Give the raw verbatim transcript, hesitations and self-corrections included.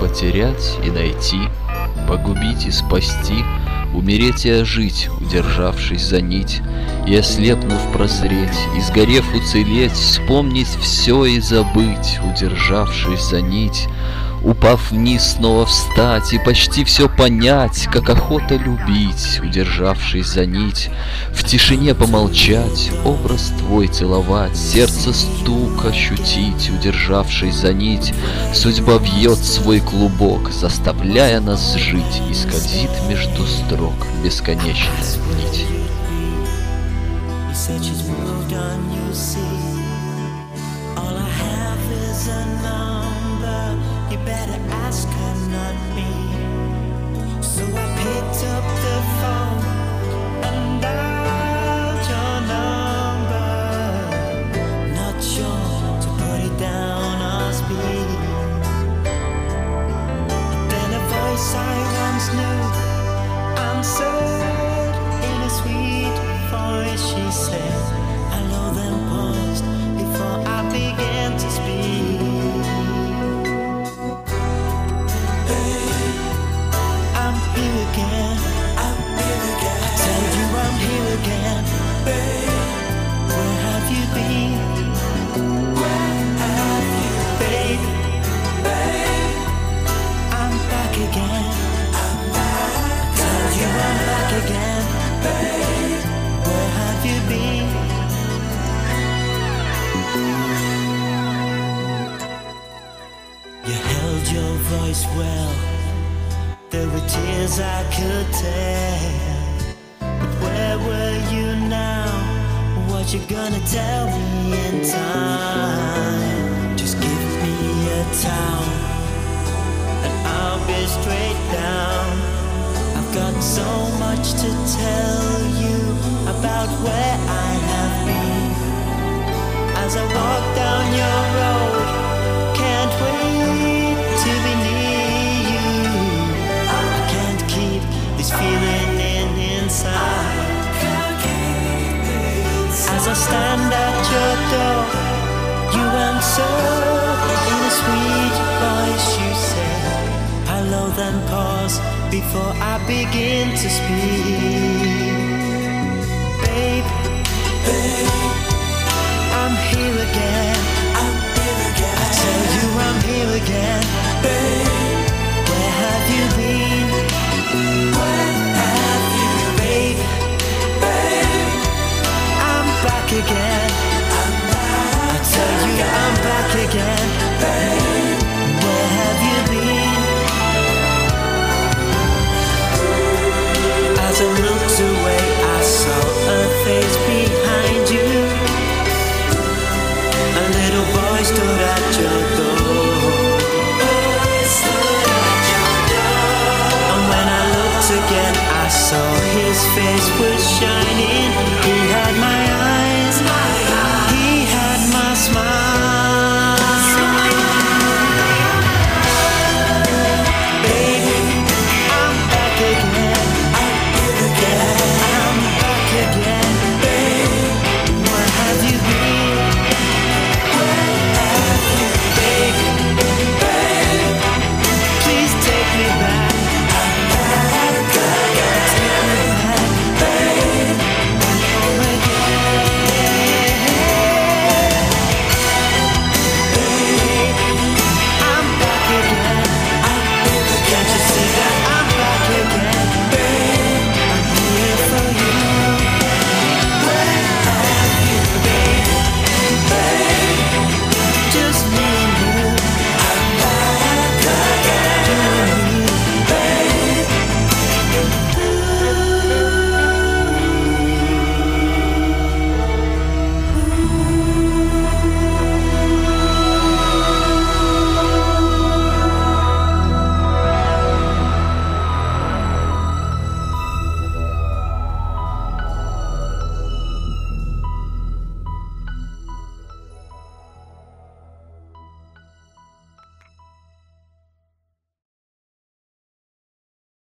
Потерять и найти, погубить и спасти, умереть и ожить, удержавшись за нить, и ослепнув прозреть, и сгорев уцелеть, вспомнить все и забыть, удержавшись за нить, упав вниз снова встать и почти все понять, как охота любить, удержавшись за нить, в тишине помолчать, образ твой целовать, сердце стук ощутить, удержавшись за нить, судьба вьет свой клубок, заставляя нас жить, и скользит между строк бесконечная нить. You better ask her, not me. So I picked up the phone and dialed your number. Not sure to put it down or speak. But then a voice I once knew answered in a sweet voice. She said, hello, then paused before I began to speak. Again, I'm here again. I tell you I'm here again, babe. Where have you been? Where have you been, babe? I'm back again. I'm back. I tell you I'm back again, babe. Where have you been? You held your voice well. There were tears I could tell. But where were you now? What you gonna tell me in time? Just give me a towel and I'll be straight down. I've got so much to tell you about where I have been. As I walk down your road, can't wait to be near you. This feeling in inside. As I stand at your door, you answer in a sweet voice. You say hello, then pause before I begin to speak.